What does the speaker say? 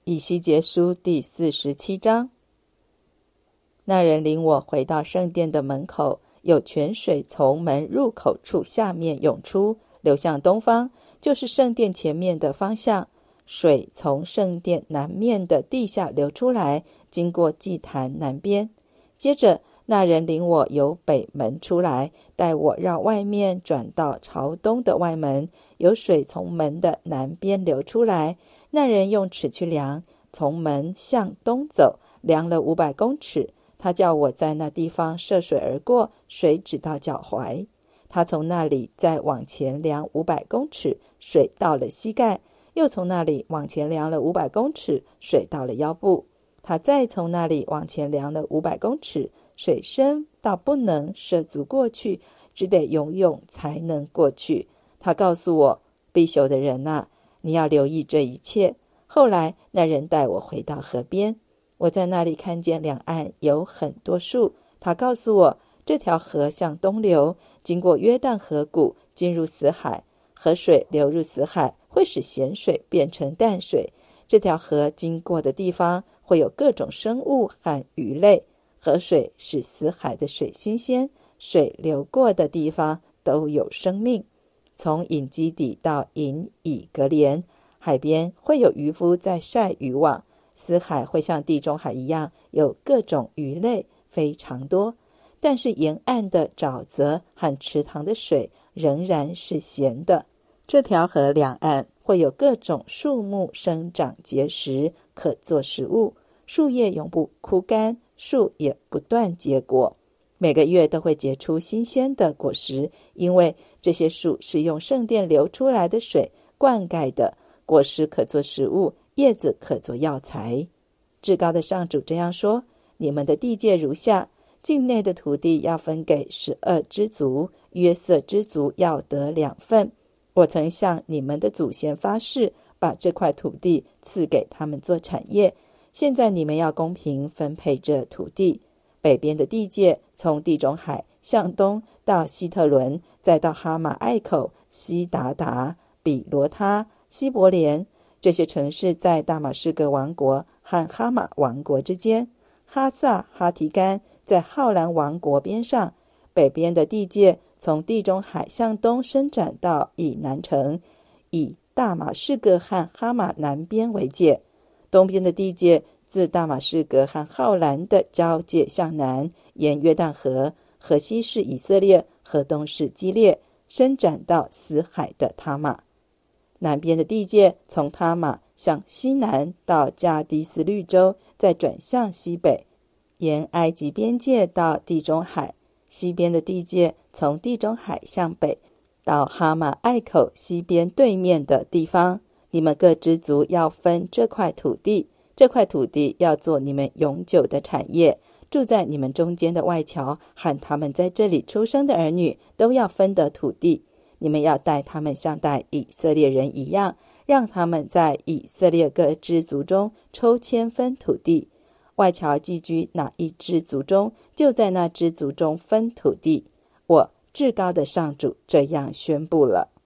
以西结书第47章。那人领我回到圣殿的门口，有泉水从门入口处下面涌出，流向东方，就是圣殿前面的方向。水从圣殿南面的地下流出来，经过祭坛南边。接着那人领我由北门出来，带我绕外面转到朝东的外门，有水从门的南边流出来。那人用尺去量，从门向东走，量了500公尺。他叫我在那地方涉水而过，水只到脚踝。他从那里再往前量500公尺，水到了膝盖。又从那里往前量了500公尺，水到了腰部。他再从那里往前量了500公尺，水深到不能涉足过去，只得游泳才能过去。他告诉我，必修的人啊，你要留意这一切。后来那人带我回到河边，我在那里看见两岸有很多树。他告诉我，这条河向东流，经过约旦河谷，进入死海。河水流入死海，会使咸水变成淡水。这条河经过的地方，会有各种生物和鱼类。河水使死海的水新鲜，水流过的地方都有生命。从隐基底到隐以格莲，海边会有渔夫在晒渔网。死海会像地中海一样，有各种鱼类，非常多。但是沿岸的沼泽和池塘的水仍然是咸的。这条河两岸会有各种树木生长结实，可做食物。树叶永不枯干，树也不断结果。每个月都会结出新鲜的果实，因为这些树是用圣殿流出来的水灌溉的，果实可做食物，叶子可做药材。至高的上主这样说：你们的地界如下，境内的土地要分给12支族，约瑟支族要得2份。我曾向你们的祖先发誓，把这块土地赐给他们做产业。现在你们要公平分配这土地。北边的地界从地中海向东到希特伦，再到哈马艾口、西达达、比罗他、希伯莲。这些城市在大马士革王国和哈马王国之间。哈萨哈提干在浩兰王国边上。北边的地界从地中海向东伸展到以南城，以大马士革和哈马南边为界。东边的地界自大马士革和浩兰的交界向南，沿约旦河，河西是以色列，河东是基列，伸展到死海的他玛。南边的地界从他玛向西南到加迪斯绿洲，再转向西北，沿埃及边界到地中海。西边的地界从地中海向北，到哈马艾口西边对面的地方。你们各支族要分这块土地，这块土地要做你们永久的产业。住在你们中间的外侨和他们在这里出生的儿女都要分得土地。你们要待他们像待以色列人一样，让他们在以色列各支族中抽签分土地。外侨寄居哪一支族中，就在那支族中分土地。我至高的上主这样宣布了。